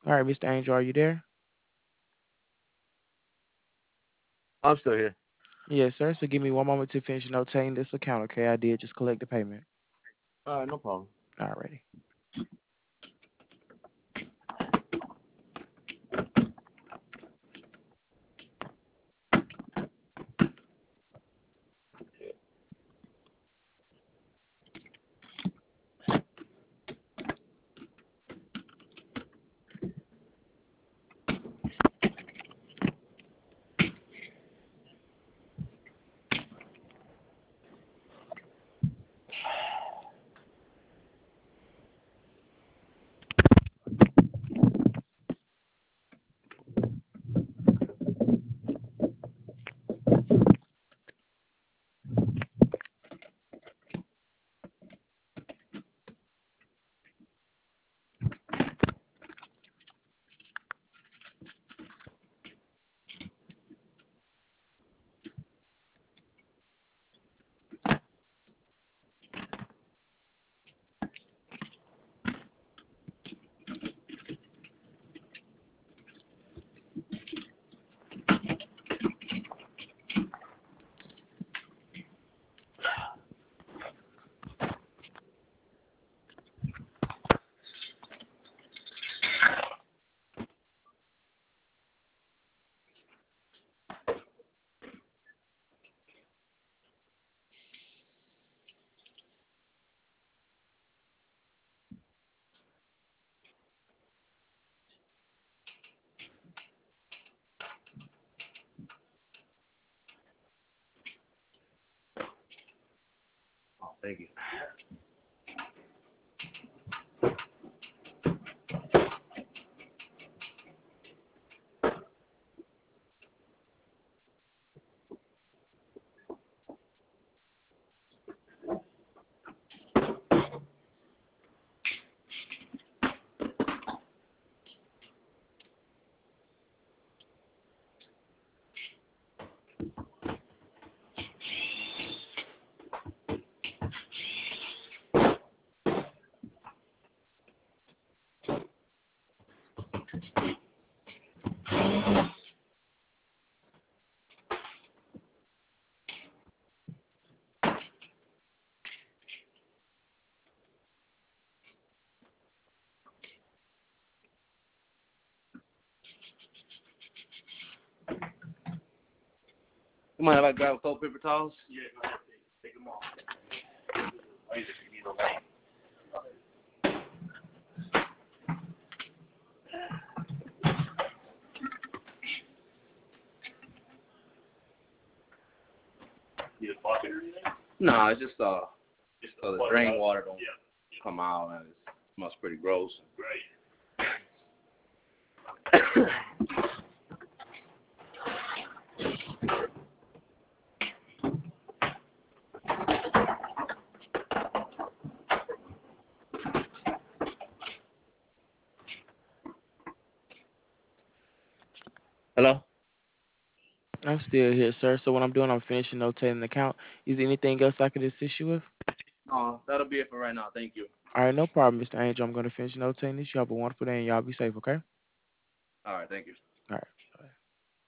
All right, Mr. Angel, are you there? I'm still here. Yes, sir. So give me one moment to finish notating this account, okay? I did just collect the payment. All right, no problem. Alrighty. Oh, thank you. You mind if I grab a couple paper towels? Yeah, go ahead. Take them off. I need to need those. Need a bucket or anything? No, it's just so the drain water don't come out and it smells pretty gross. Great. Hello? I'm still here, sir. So what I'm doing, I'm finishing notating the account. Is there anything else I could assist you with? No, that'll be it for right now. Thank you. All right, no problem, Mr. Angel. I'm going to finish notating this. You have a wonderful day and y'all be safe, okay? All right, thank you.